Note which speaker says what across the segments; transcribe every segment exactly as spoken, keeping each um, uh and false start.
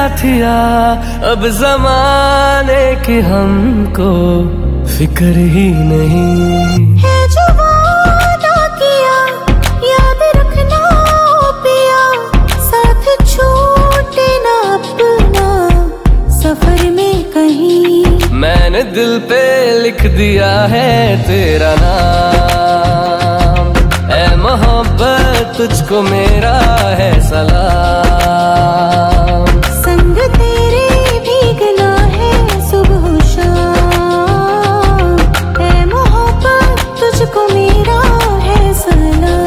Speaker 1: साथिया, अब जमाने की हमको फिक्र ही नहीं
Speaker 2: है। जो वादा किया याद रखना ओ पिया, साथ छूटे ना अपना सफर में कहीं।
Speaker 1: मैंने दिल पे लिख दिया है तेरा नाम, ऐ मोहब्बत तुझको मेरा है सलाम।
Speaker 2: संग तेरे भीगना है सुबह शाम, ऐ मोहब्बत तुझको मेरा है सलाम।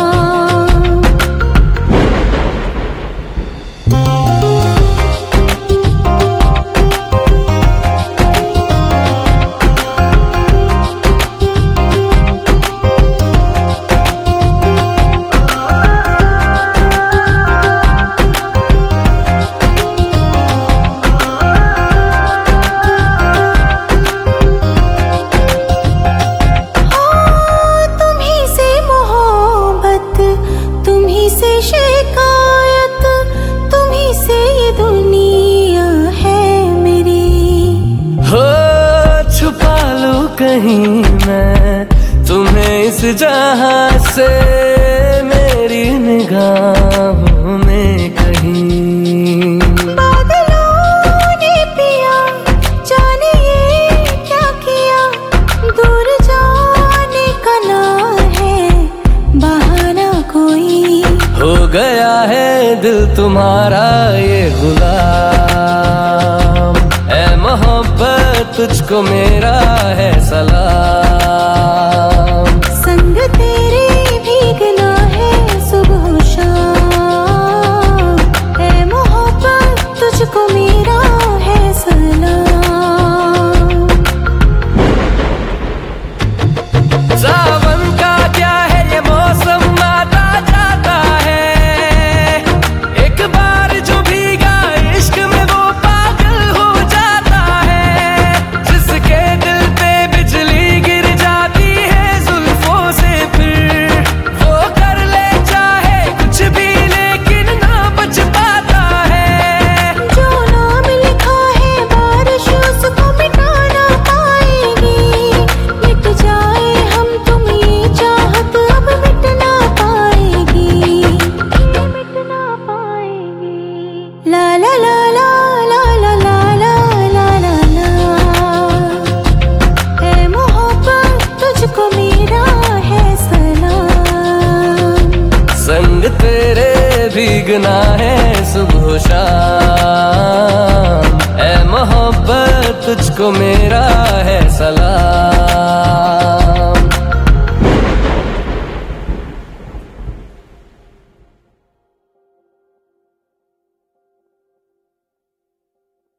Speaker 2: शिकायत तुम्ही से ये दुनिया है मेरी।
Speaker 1: हो छुपा लूं कहीं मैं तुम्हें इस जहां से, मेरी निगाहों में कहीं।
Speaker 2: बादलों ने पिया जाने ये क्या किया, दूर जाने का ना है बहाना कोई।
Speaker 1: हो गया है दिल तुम्हारा ये गुलाम, ऐ मोहब्बत तुझको मेरा है सलाम।
Speaker 2: संग तेरे भीगना है सुबह शाम, ऐ मोहब्बत तुझको मेरा है सलाम।
Speaker 1: सावन का क्या है ये मौसम, आता जाता है, एक बार जो भीगा इश्क में वो पागल हो जाता है। जिसके दिल पे बिजली गिर जाती है जुल्फों से, फिर वो कर ले चाहे कुछ भी लेकिन ना बच पाता है।
Speaker 2: जो नाम लिखा है बारिश उसको मिटा ना पाएगी, मिट जाए हम तुम ये चाहत अब मिट ना पाएगी, मिट ना पाएगी। ला ला ला ला ला ला ला ला ला ला है मोहब्बत तुझको मेरा है सलाम।
Speaker 1: संग तेरे भीगना है सुबह शाम, ऐ मोहब्बत तुझको मेरा है सलाम।